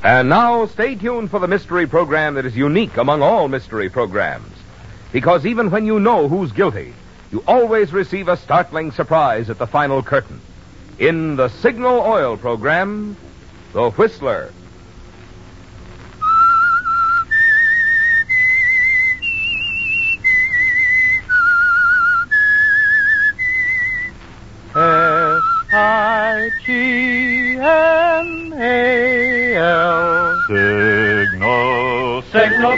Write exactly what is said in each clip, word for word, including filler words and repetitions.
And now, stay tuned for the mystery program that is unique among all mystery programs. Because even when you know who's guilty, you always receive a startling surprise at the final curtain. In the Signal Oil program, The Whistler. S I G N A L Signal, Signal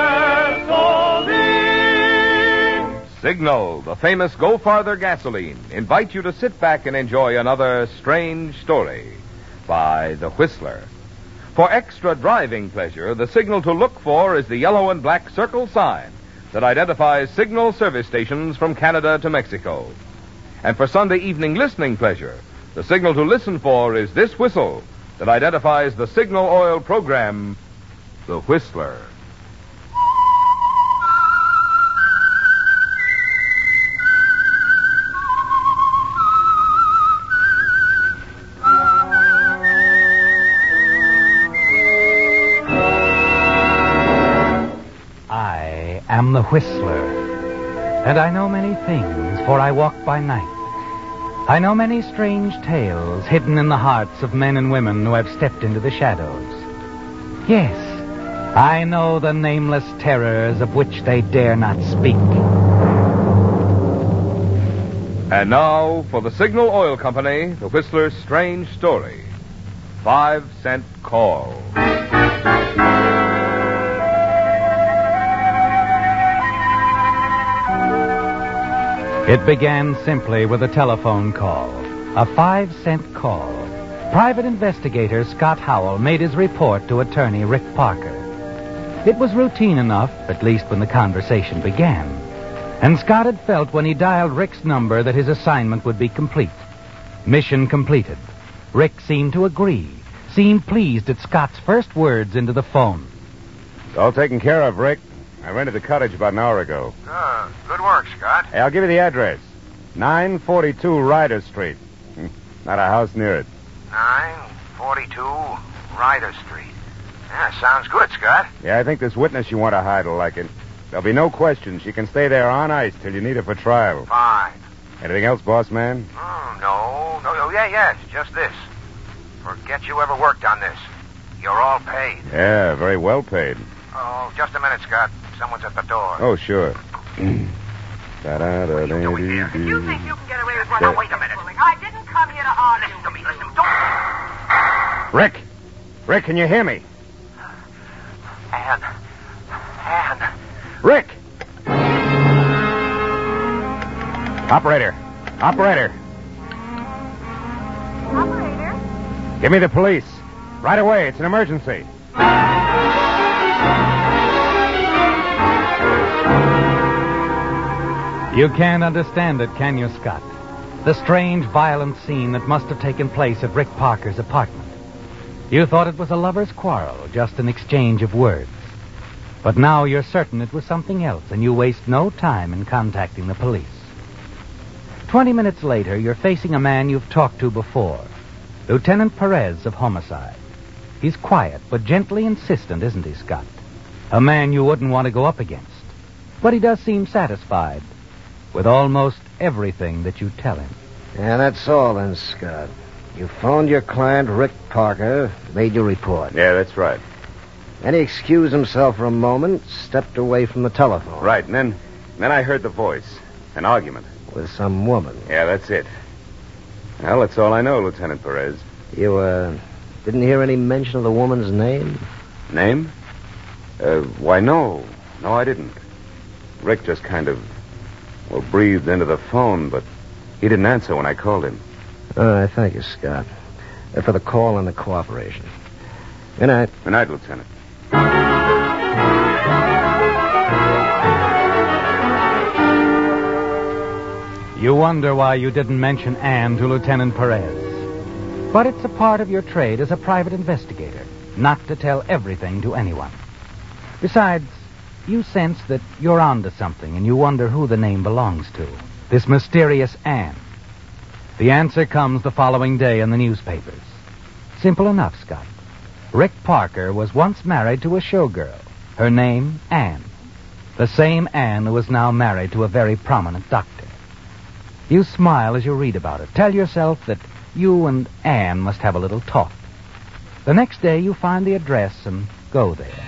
Gasoline. Signal, the famous Go Farther gasoline, invite you to sit back and enjoy another strange story by The Whistler. For extra driving pleasure, the signal to look for is the yellow and black circle sign that identifies Signal service stations from Canada to Mexico. And for Sunday evening listening pleasure, the signal to listen for is this whistle that identifies the Signal Oil program, The Whistler. I am the Whistler, and I know many things, for I walk by night. I know many strange tales hidden in the hearts of men and women who have stepped into the shadows. Yes, I know the nameless terrors of which they dare not speak. And now, for the Signal Oil Company, The Whistler's strange story. Five Cent Call. It began simply with a telephone call, a five-cent call. Private investigator Scott Howell made his report to attorney Rick Parker. It was routine enough, at least when the conversation began. And Scott had felt when he dialed Rick's number that his assignment would be complete. Mission completed. Rick seemed to agree, seemed pleased at Scott's first words into the phone. It's all taken care of, Rick. I rented the cottage about an hour ago. Uh, good work, Scott. Hey, I'll give you the address. nine forty-two Ryder Street. Not a house near it. nine forty-two Ryder Street. Yeah, sounds good, Scott. Yeah, I think this witness you want to hide will like it. There'll be no question. She can stay there on ice till you need her for trial. Fine. Anything else, boss man? Oh, no. No, no, yeah, yes, just this. Forget you ever worked on this. You're all paid. Yeah, very well paid. Oh, just a minute, Scott. Someone's at the door. Oh, sure. What are you doing here? You think you can get away with what? Now, wait a minute. I didn't come here to argue. Listen to me, listen. Don't... Rick! Rick, can you hear me? Ann. Ann. Rick! Operator. Operator. Operator? Give me the police. Right away. It's an emergency. You can't understand it, can you, Scott? The strange, violent scene that must have taken place at Rick Parker's apartment. You thought it was a lover's quarrel, just an exchange of words. But now you're certain it was something else, and you waste no time in contacting the police. Twenty minutes later, you're facing a man you've talked to before, Lieutenant Perez of Homicide. He's quiet, but gently insistent, isn't he, Scott? A man you wouldn't want to go up against. But he does seem satisfied with almost everything that you tell him. Yeah, that's all then, Scott. You phoned your client, Rick Parker, made your report. Yeah, that's right. Then he excused himself for a moment, stepped away from the telephone. Right, and then, then I heard the voice. An argument. With some woman. Yeah, that's it. Well, that's all I know, Lieutenant Perez. You, uh, didn't hear any mention of the woman's name? Name? Uh, why, no. No, I didn't. Rick just kind of, well, breathed into the phone, but he didn't answer when I called him. All right, thank you, Scott. Uh, for the call and the cooperation. Good night. Good night, Lieutenant. You wonder why you didn't mention Anne to Lieutenant Perez. But it's a part of your trade as a private investigator, not to tell everything to anyone. Besides, you sense that you're onto something, and you wonder who the name belongs to. This mysterious Anne. The answer comes the following day in the newspapers. Simple enough, Scott. Rick Parker was once married to a showgirl. Her name, Anne. The same Anne who is now married to a very prominent doctor. You smile as you read about it. Tell yourself that you and Anne must have a little talk. The next day you find the address and go there.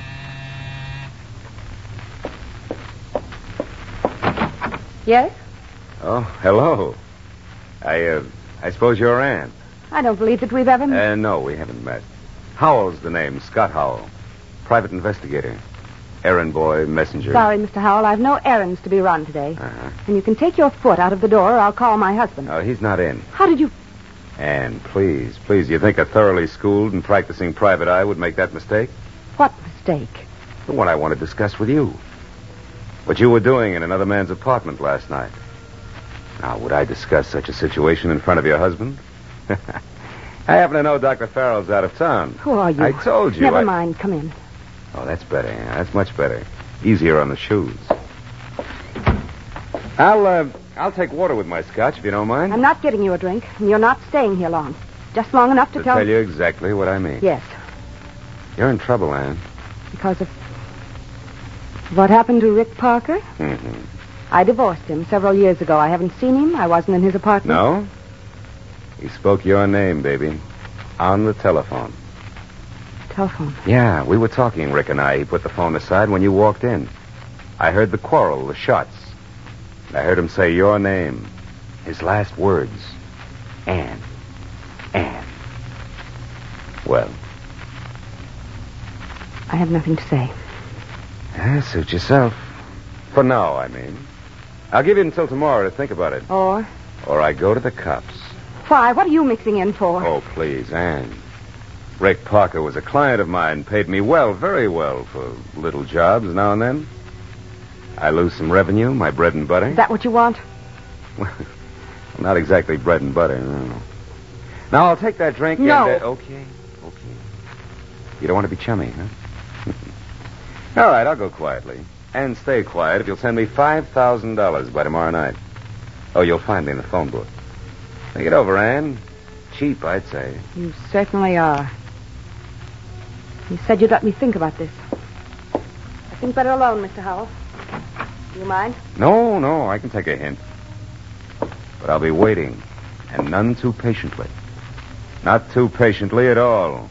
Yes? Oh, hello. I, uh, I suppose you're Ann. I don't believe that we've ever met. Uh, no, we haven't met. Howell's the name, Scott Howell. Private investigator. Errand boy, messenger. Sorry, Mister Howell, I've no errands to be run today. Uh-huh. And you can take your foot out of the door or I'll call my husband. Oh, he's not in. How did you... Ann, please, please, you think a thoroughly schooled and practicing private eye would make that mistake? What mistake? The one I want to discuss with you. What you were doing in another man's apartment last night. Now, would I discuss such a situation in front of your husband? I happen to know Doctor Farrell's out of town. Who are you? I told you. Never I... mind, come in. Oh, that's better. Yeah, that's much better. Easier on the shoes. I'll, uh, I'll take water with my scotch, if you don't mind. I'm not getting you a drink, and you're not staying here long. Just long enough to, To tell... tell you exactly what I mean. Yes, You're in trouble, Ann. because of... What happened to Rick Parker? Mm-hmm. I divorced him several years ago. I haven't seen him. I wasn't in his apartment. No? He spoke your name, baby. On the telephone. Telephone. Yeah, we were talking, Rick and I. He put the phone aside when you walked in. I heard the quarrel, the shots. I heard him say your name. His last words. Ann. Ann. Well, I have nothing to say. yeah, suit yourself. For now, I mean. I'll give you until tomorrow to think about it. Or? Or I go to the cops. Why? What are you mixing in for? Oh, please, Ann. Rick Parker was a client of mine, paid me well, very well, for little jobs now and then. I lose some revenue, my bread and butter. Is that what you want? Well, not exactly bread and butter, no. Now, I'll take that drink No. and... Uh, okay, okay. You don't want to be chummy, huh? All right, I'll go quietly. And stay quiet if you'll send me five thousand dollars by tomorrow night. Oh, you'll find me in the phone book. Think it over, Ann. Cheap, I'd say. You certainly are. You said you'd let me think about this. I think better alone, Mister Howell. Do you mind? No, no, I can take a hint. But I'll be waiting, and none too patiently. Not too patiently at all.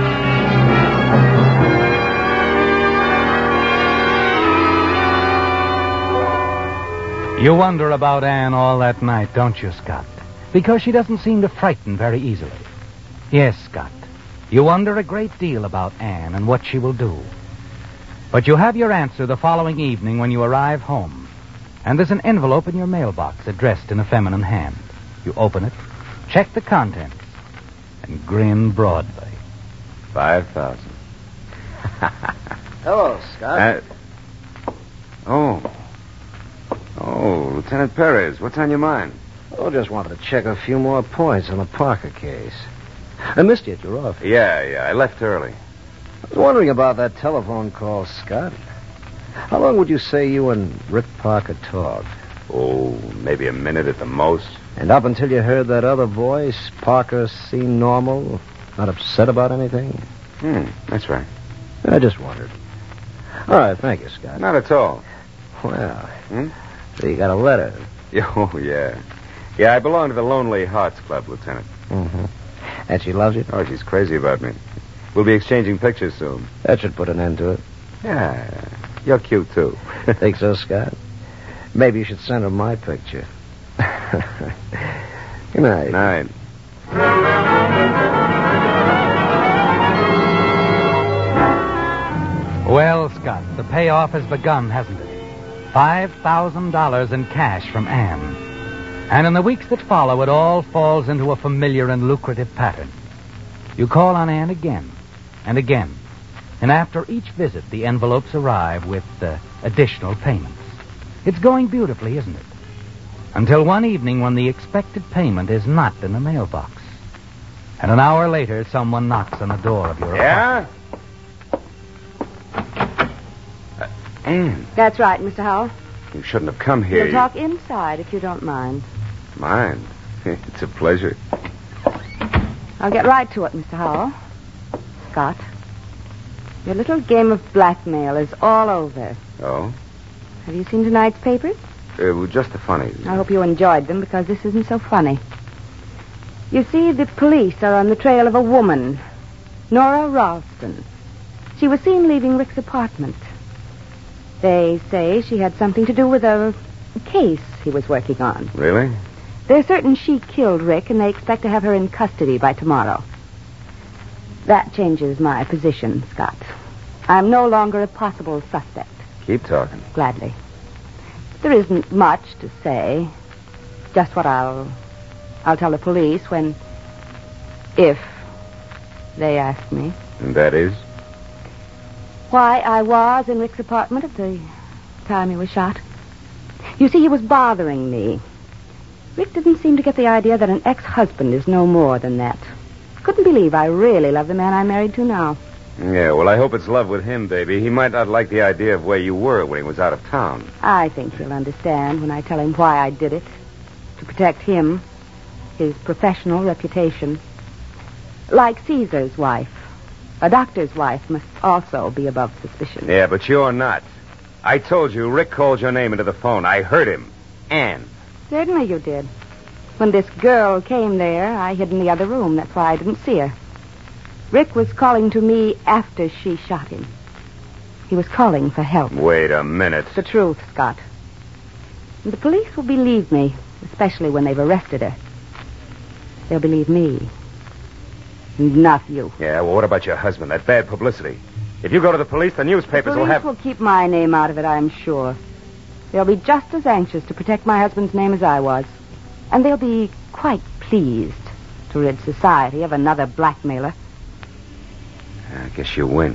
You wonder about Anne all that night, don't you, Scott? Because she doesn't seem to frighten very easily. Yes, Scott. You wonder a great deal about Anne and what she will do. But you have your answer the following evening when you arrive home. And there's an envelope in your mailbox addressed in a feminine hand. You open it, check the contents, and grin broadly. Five thousand. Hello, Scott. Uh, oh. Oh, Lieutenant Perez, what's on your mind? Oh, just wanted to check a few more points on the Parker case. I missed you at your office. Yeah, yeah, I left early. I was wondering about that telephone call, Scott. How long would you say you and Rick Parker talked? Oh, maybe a minute at the most. And up until you heard that other voice, Parker seemed normal, not upset about anything? Hmm, that's right. I just wondered. All right, thank you, Scott. Not at all. Well, Hmm? so you got a letter. Oh, yeah. Yeah, I belong to the Lonely Hearts Club, Lieutenant. Mm-hmm. And she loves you? Oh, she's crazy about me. We'll be exchanging pictures soon. That should put an end to it. Yeah, you're cute, too. Think so, Scott? Maybe you should send her my picture. Good night. Night. Well, Scott, the payoff has begun, hasn't it? Five thousand dollars in cash from Anne. And in the weeks that follow, it all falls into a familiar and lucrative pattern. You call on Anne again and again. And after each visit, the envelopes arrive with uh, additional payments. It's going beautifully, isn't it? Until one evening when the expected payment is not in the mailbox. And an hour later, someone knocks on the door of your Yeah? Uh, Ann, That's right, Mister Howell. you shouldn't have come here. We'll talk inside if you don't mind. Mind. It's a pleasure. I'll get right to it, Mister Howell. Scott, Your little game of blackmail is all over. Oh? Have you seen tonight's papers? It was just the funnies. I hope you enjoyed them, because this isn't so funny. You see, the police are on the trail of a woman, Nora Ralston. She was seen leaving Rick's apartment. They say she had something to do with a case he was working on. Really? They're certain she killed Rick, and they expect to have her in custody by tomorrow. That changes my position, Scott. I'm no longer a possible suspect. Keep talking. Gladly. There isn't much to say. Just what I'll... I'll tell the police when... if they ask me. And that is? Why I was in Rick's apartment at the time he was shot. You see, he was bothering me. Rick didn't seem to get the idea that an ex-husband is no more than that. Couldn't believe I really love the man I'm married to now. Yeah, well, I hope it's love with him, baby. He might not like the idea of where you were when he was out of town. I think he'll understand when I tell him why I did it. To protect him, his professional reputation. Like Caesar's wife. A doctor's wife must also be above suspicion. Yeah, but you're not. I told you, Rick called your name into the phone. I heard him. Anne. Certainly you did. When this girl came there, I hid in the other room. That's why I didn't see her. Rick was calling to me after she shot him. He was calling for help. Wait a minute. It's the truth, Scott. And the police will believe me, especially when they've arrested her. They'll believe me. Not you. Yeah, well, what about your husband? That bad publicity. If you go to the police, the newspapers the will have... police will keep my name out of it, I'm sure. They'll be just as anxious to protect my husband's name as I was. And they'll be quite pleased to rid society of another blackmailer. I guess you win.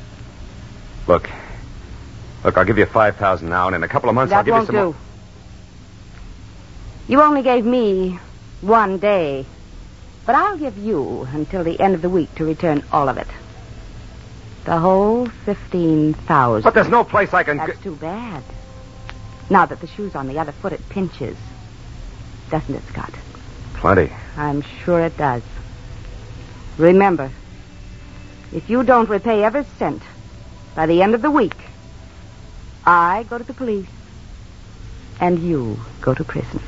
Look. Look, I'll give you five thousand now, and in a couple of months that I'll give won't you some do. more. You only gave me one day. But I'll give you until the end of the week to return all of it. The whole fifteen thousand. But there's no place I can... That's g- too bad. Now that the shoe's on the other foot, it pinches. Doesn't it, Scott? Plenty. I'm sure it does. Remember, if you don't repay every cent by the end of the week, I go to the police and you go to prison.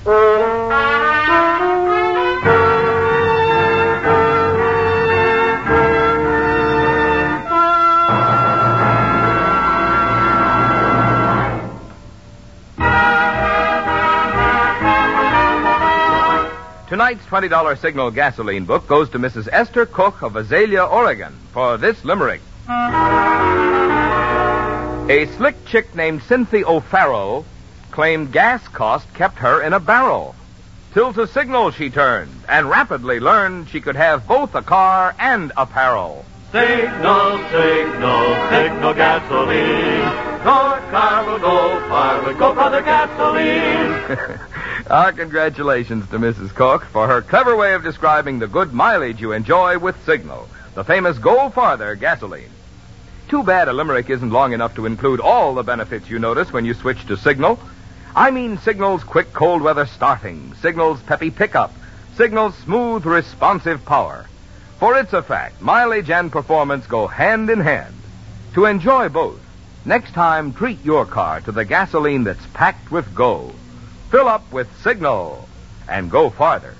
Tonight's twenty dollar Signal gasoline book goes to Missus Esther Cook of Azalea, Oregon, for this limerick. A slick chick named Cynthia O'Farrell claimed gas cost kept her in a barrel. Till to Signal she turned, and rapidly learned she could have both a car and apparel. Signal, signal, signal gasoline. Go car will go far with Go Brother gasoline. Our congratulations to Missus Cook for her clever way of describing the good mileage you enjoy with Signal, the famous Go Farther gasoline. Too bad a limerick isn't long enough to include all the benefits you notice when you switch to Signal. I mean Signal's quick cold weather starting, Signal's peppy pickup, Signal's smooth responsive power. For it's a fact, mileage and performance go hand in hand. To enjoy both, next time treat your car to the gasoline that's packed with Go. Fill up with Signal and go farther.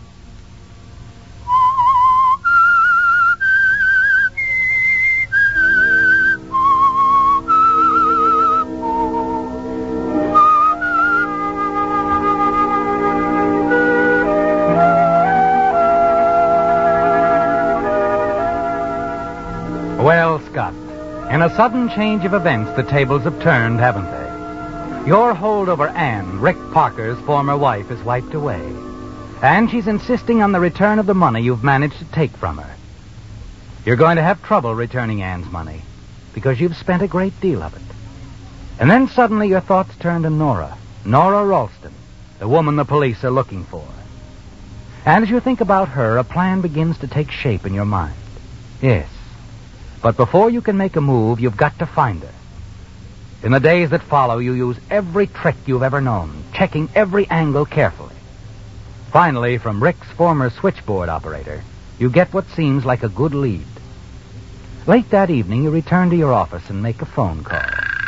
Well, Scott, in a sudden change of events, the tables have turned, haven't they? Your holdover Anne, Rick Parker's former wife, is wiped away. And she's insisting on the return of the money you've managed to take from her. You're going to have trouble returning Anne's money, because you've spent a great deal of it. And then suddenly your thoughts turn to Nora, Nora Ralston, the woman the police are looking for. And as you think about her, a plan begins to take shape in your mind. Yes. But before you can make a move, you've got to find her. In the days that follow, you use every trick you've ever known, checking every angle carefully. Finally, from Rick's former switchboard operator, you get what seems like a good lead. Late that evening, you return to your office and make a phone call.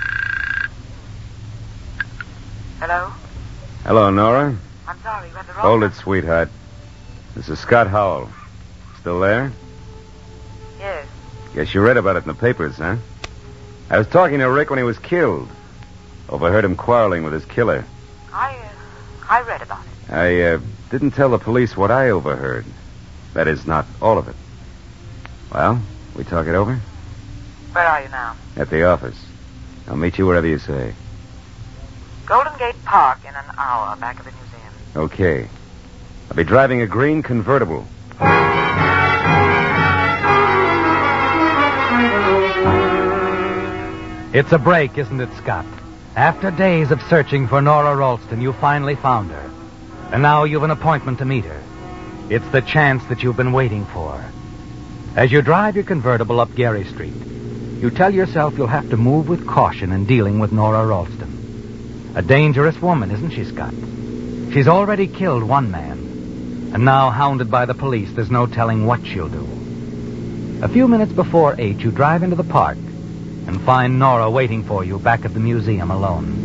Hello? Hello, Nora. I'm sorry, you had the wrong... Hold it, sweetheart. This is Scott Howell. Still there? Yes. Guess you read about it in the papers, huh? I was talking to Rick when he was killed. Overheard him quarreling with his killer. I, uh, I read about it. I, uh, didn't tell the police what I overheard. That is, not all of it. Well, we talk it over? Where are you now? At the office. I'll meet you wherever you say. Golden Gate Park in an hour, back of the museum. Okay. I'll be driving a green convertible. It's a break, isn't it, Scott? After days of searching for Nora Ralston, you finally found her. And now you've an appointment to meet her. It's the chance that you've been waiting for. As you drive your convertible up Gary Street, you tell yourself you'll have to move with caution in dealing with Nora Ralston. A dangerous woman, isn't she, Scott? She's already killed one man. And now, hounded by the police, there's no telling what she'll do. A few minutes before eight, you drive into the park and find Nora waiting for you back at the museum alone.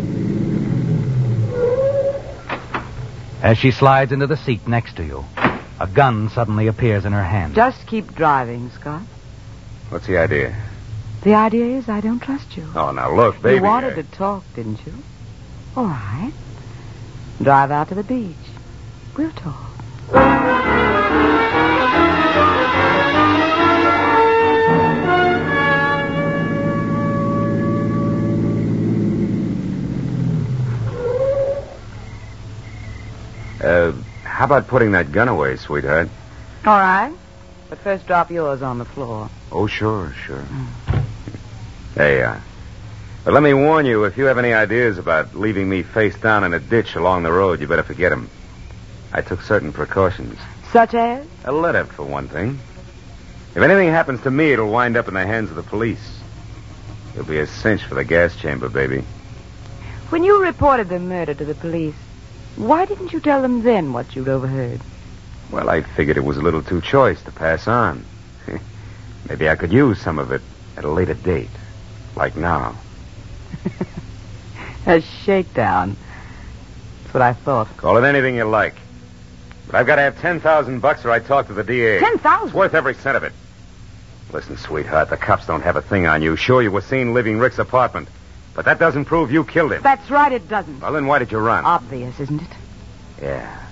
As she slides into the seat next to you, a gun suddenly appears in her hand. Just keep driving, Scott. What's the idea? The idea is I don't trust you. Oh, now look, baby. You wanted I... to talk, didn't you? All right. Drive out to the beach. We'll talk. Uh, how about putting that gun away, sweetheart? All right. But first drop yours on the floor. Oh, sure, sure. Mm. Hey, uh, but let me warn you, if you have any ideas about leaving me face down in a ditch along the road, you better forget them. I took certain precautions. Such as? A letter, for one thing. If anything happens to me, it'll wind up in the hands of the police. It'll be a cinch for the gas chamber, baby. When you reported the murder to the police, why didn't you tell them then what you'd overheard? Well, I figured it was a little too choice to pass on. Maybe I could use some of it at a later date. Like now. A shakedown. That's what I thought. Call it anything you like. But I've got to have ten thousand bucks or I talk to the D A. Ten thousand? It's worth every cent of it. Listen, sweetheart, the cops don't have a thing on you. Sure, you were seen leaving Rick's apartment. But that doesn't prove you killed him. That's right, it doesn't. Well, then why did you run? Obvious, isn't it? Yeah.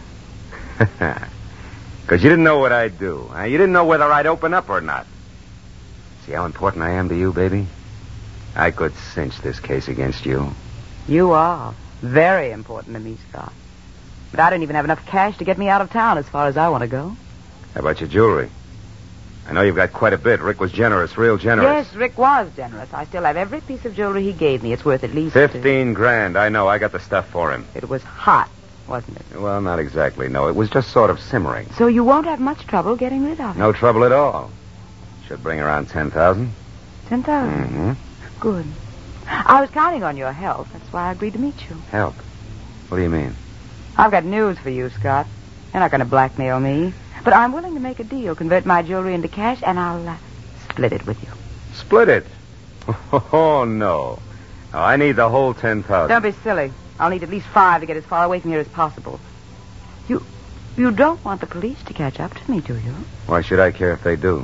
Because you didn't know what I'd do. Huh? You didn't know whether I'd open up or not. See how important I am to you, baby? I could cinch this case against you. You are. Very important to me, Scott. But I don't even have enough cash to get me out of town as far as I want to go. How about your jewelry? I know you've got quite a bit. Rick was generous, real generous. Yes, Rick was generous. I still have every piece of jewelry he gave me. It's worth at least... Fifteen grand. I know. I got the stuff for him. It was hot, wasn't it? Well, not exactly, no. It was just sort of simmering. So you won't have much trouble getting rid of it? No trouble at all. Should bring around ten thousand. Ten thousand? Mm-hmm. Good. I was counting on your help. That's why I agreed to meet you. Help? What do you mean? I've got news for you, Scott. You're not going to blackmail me. But I'm willing to make a deal, convert my jewelry into cash, and I'll uh, split it with you. Split it? Oh, no. No, I need the whole ten thousand. Don't be silly. I'll need at least five to get as far away from here as possible. You you don't want the police to catch up to me, do you? Why should I care if they do?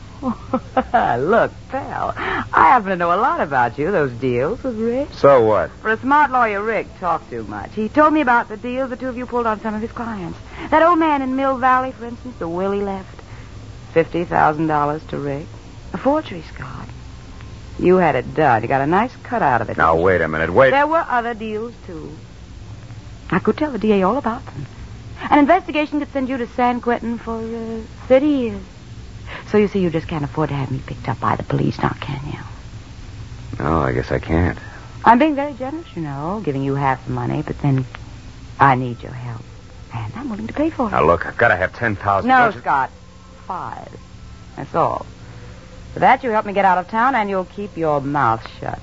Look, pal, I happen to know a lot about you, those deals with Rick. So what? For a smart lawyer, Rick talked too much. He told me about the deals the two of you pulled on some of his clients. That old man in Mill Valley, for instance, the will he left. fifty thousand dollars to Rick. A forgery, Scott. You had it done. You got a nice cut out of it. Now, wait a minute. Wait. There were other deals, too. I could tell the D A all about them. An investigation could send you to San Quentin for uh, thirty years. So you see, you just can't afford to have me picked up by the police now, can you? No, I guess I can't. I'm being very generous, you know, giving you half the money, but then I need your help. And I'm willing to pay for it. Now, look, I've got to have ten thousand No, dollars. Scott. Five. That's all. For that, you help me get out of town, and you'll keep your mouth shut.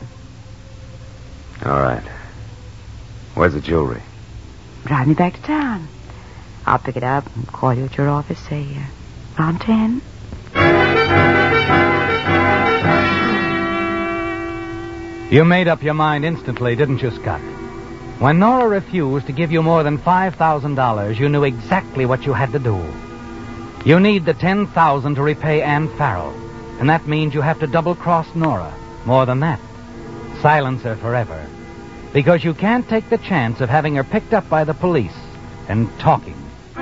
All right. Where's the jewelry? Drive me back to town. I'll pick it up and call you at your office, say, uh, around ten. You made up your mind instantly, didn't you, Scott? When Nora refused to give you more than five thousand dollars, you knew exactly what you had to do. You need the ten thousand dollars to repay Ann Farrell, and that means you have to double-cross Nora. More than that, silence her forever. Because you can't take the chance of having her picked up by the police and talking.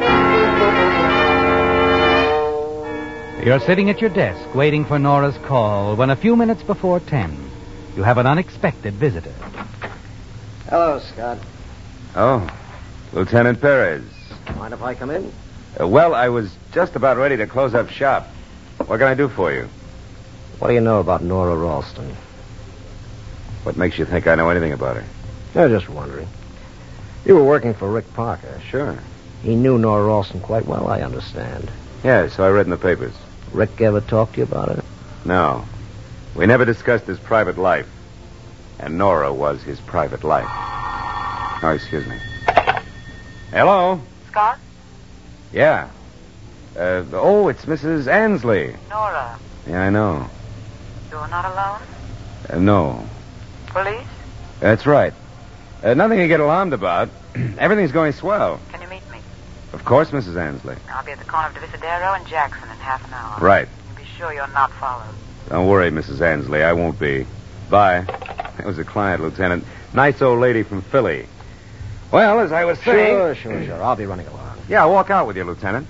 You're sitting at your desk waiting for Nora's call when a few minutes before ten, you have an unexpected visitor. Hello, Scott. Oh, Lieutenant Perez. Mind if I come in? Uh, well, I was just about ready to close up shop. What can I do for you? What do you know about Nora Ralston? What makes you think I know anything about her? I was just wondering. You were working for Rick Parker. Sure. He knew Nora Ralston quite well, I understand. Yeah, so I read in the papers. Rick ever talked to you about her? No. We never discussed his private life. And Nora was his private life. Oh, excuse me. Hello? Scott? Yeah. Uh, oh, it's Missus Ansley. Nora, Yeah, I know. you're not alone? Uh, no. Police? That's right. Uh, nothing to get alarmed about. Everything's going swell. Can you meet me? Of course, Missus Ansley. I'll be at the corner of Divisadero and Jackson in half an hour. Right. And be sure you're not followed. Don't worry, Missus Ansley. I won't be. Bye. That was a client, Lieutenant. Nice old lady from Philly. Well, as I was saying... Sure, sure, sure. I'll be running along. Yeah, I'll walk out with you, Lieutenant.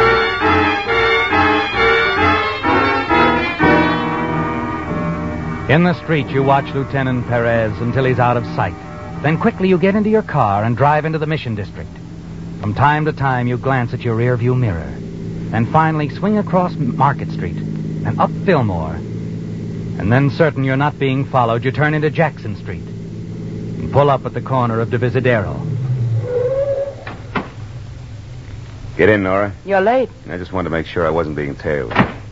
In the street, you watch Lieutenant Perez until he's out of sight. Then quickly you get into your car and drive into the Mission District. From time to time, you glance at your rearview mirror. And finally swing across Market Street and up Fillmore. And then, certain you're not being followed, you turn into Jackson Street and pull up at the corner of Divisadero. Get in, Nora. You're late. I just wanted to make sure I wasn't being tailed.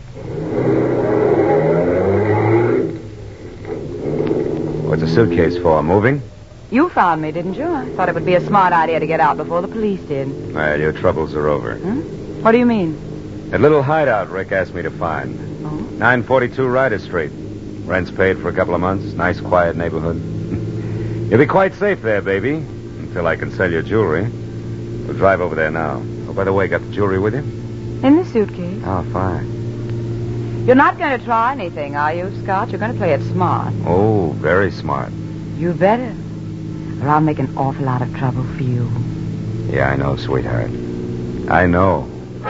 What's the suitcase for? Moving? You found me, didn't you? I thought it would be a smart idea to get out before the police did. Well, your troubles are over. Huh? What do you mean? That little hideout Rick asked me to find. Oh? nine forty-two Ryder Street. Rent's paid for a couple of months. Nice, quiet neighborhood. You'll be quite safe there, baby. Until I can sell your jewelry. We'll drive over there now. Oh, by the way, got the jewelry with you? In the suitcase. Oh, fine. You're not going to try anything, are you, Scott? You're going to play it smart. Oh, very smart. You better. Or I'll make an awful lot of trouble for you. Yeah, I know, sweetheart. I know.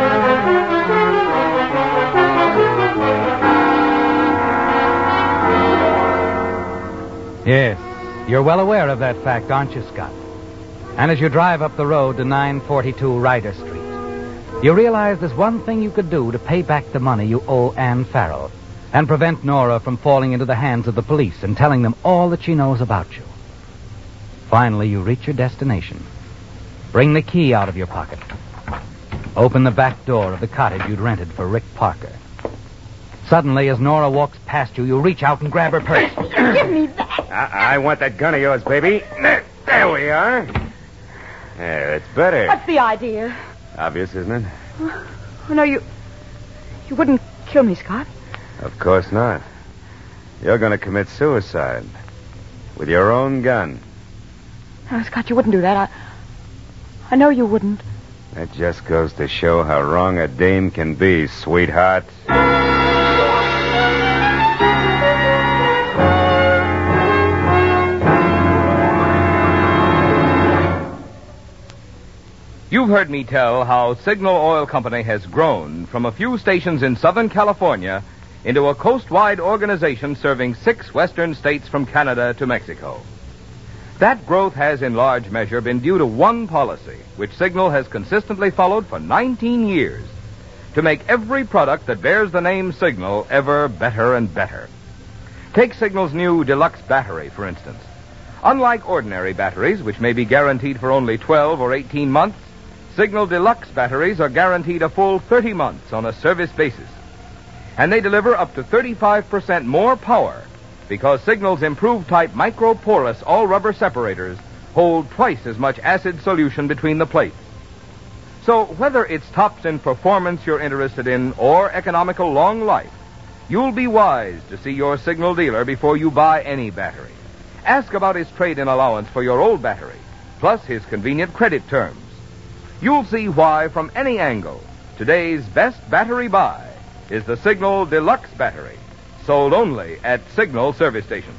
Yes, you're well aware of that fact, aren't you, Scott? And as you drive up the road to nine forty-two Ryder Street, you realize there's one thing you could do to pay back the money you owe Ann Farrell and prevent Nora from falling into the hands of the police and telling them all that she knows about you. Finally, you reach your destination. Bring the key out of your pocket. Open the back door of the cottage you'd rented for Rick Parker. Suddenly, as Nora walks past you, you reach out and grab her purse. Give me that. I, I want that gun of yours, baby. There, there we are. There, it's better. What's the idea? Obvious, isn't it? Oh, no, you... You wouldn't kill me, Scott. Of course not. You're going to commit suicide. With your own gun. No, Scott, you wouldn't do that. I... I know you wouldn't. That just goes to show how wrong a dame can be, sweetheart. You've heard me tell how Signal Oil Company has grown from a few stations in Southern California into a coast-wide organization serving six western states from Canada to Mexico. That growth has in large measure been due to one policy, which Signal has consistently followed for nineteen years, to make every product that bears the name Signal ever better and better. Take Signal's new deluxe battery, for instance. Unlike ordinary batteries, which may be guaranteed for only twelve or eighteen months, Signal Deluxe batteries are guaranteed a full thirty months on a service basis. And they deliver up to thirty-five percent more power because Signal's improved type micro-porous all-rubber separators hold twice as much acid solution between the plates. So whether it's tops in performance you're interested in or economical long life, you'll be wise to see your Signal dealer before you buy any battery. Ask about his trade-in allowance for your old battery, plus his convenient credit terms. You'll see why, from any angle, today's best battery buy is the Signal Deluxe battery, sold only at Signal service stations.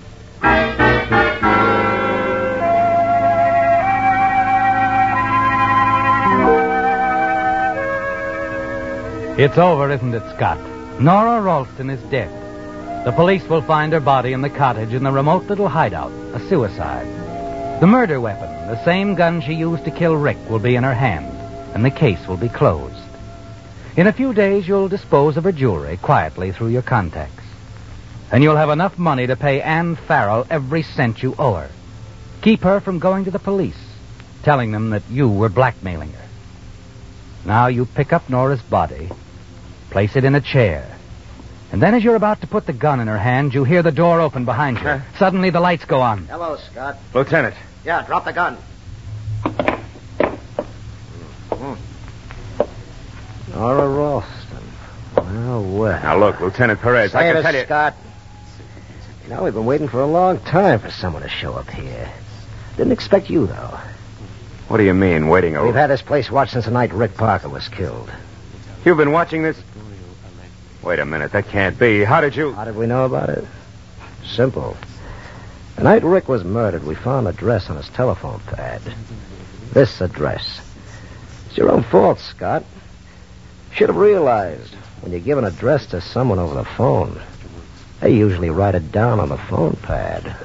It's over, isn't it, Scott? Nora Ralston is dead. The police will find her body in the cottage in the remote little hideout, a suicide. The murder weapon, the same gun she used to kill Rick, will be in her hand, and the case will be closed. In a few days, you'll dispose of her jewelry quietly through your contacts. And you'll have enough money to pay Ann Farrell every cent you owe her. Keep her from going to the police, telling them that you were blackmailing her. Now you pick up Nora's body, place it in a chair, and then as you're about to put the gun in her hand, you hear the door open behind you. Huh? Suddenly the lights go on. Hello, Scott. Lieutenant. Yeah, drop the gun. Nora Ralston. Well, well. Now, look, Lieutenant Perez, Say I can it, tell you... Scott. You know, we've been waiting for a long time for someone to show up here. Didn't expect you, though. What do you mean, waiting over? We've had this place watched since the night Rick Parker was killed. You've been watching this? Wait a minute, that can't be. How did you... How did we know about it? Simple. The night Rick was murdered, we found an address on his telephone pad. This address. It's your own fault, Scott. Should have realized when you give an address to someone over the phone, they usually write it down on the phone pad.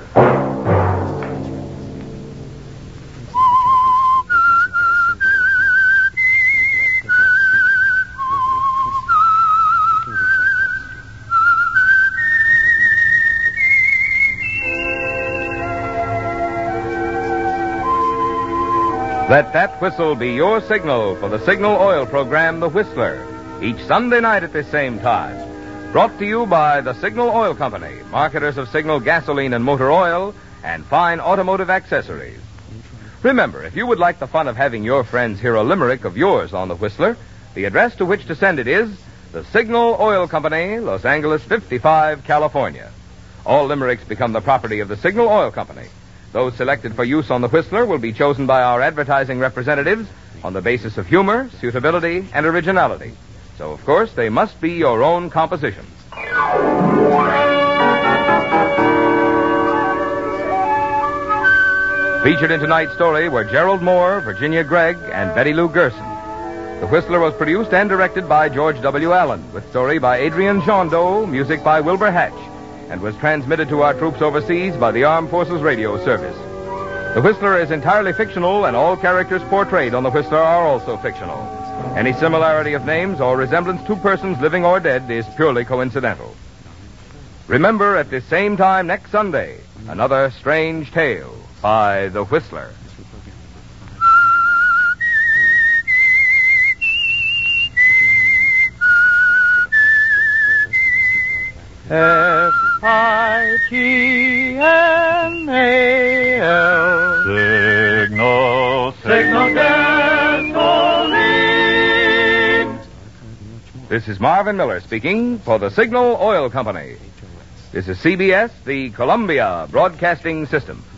Let that whistle be your signal for the Signal Oil program, The Whistler, each Sunday night at this same time. Brought to you by the Signal Oil Company, marketers of Signal gasoline and motor oil, and fine automotive accessories. Remember, if you would like the fun of having your friends hear a limerick of yours on The Whistler, the address to which to send it is the Signal Oil Company, Los Angeles fifty-five, California. All limericks become the property of the Signal Oil Company. Those selected for use on the Whistler will be chosen by our advertising representatives on the basis of humor, suitability, and originality. So, of course, they must be your own compositions. Featured in tonight's story were Gerald Moore, Virginia Gregg, and Betty Lou Gerson. The Whistler was produced and directed by George W. Allen, with story by Adrian Jondeau, music by Wilbur Hatch, and was transmitted to our troops overseas by the Armed Forces Radio Service. The Whistler is entirely fictional, and all characters portrayed on The Whistler are also fictional. Any similarity of names or resemblance to persons living or dead is purely coincidental. Remember, at this same time next Sunday, another strange tale by The Whistler. F I T N A L Signal, Signal gasoline. This is Marvin Miller speaking for the Signal Oil Company. This is C B S, the Columbia Broadcasting System.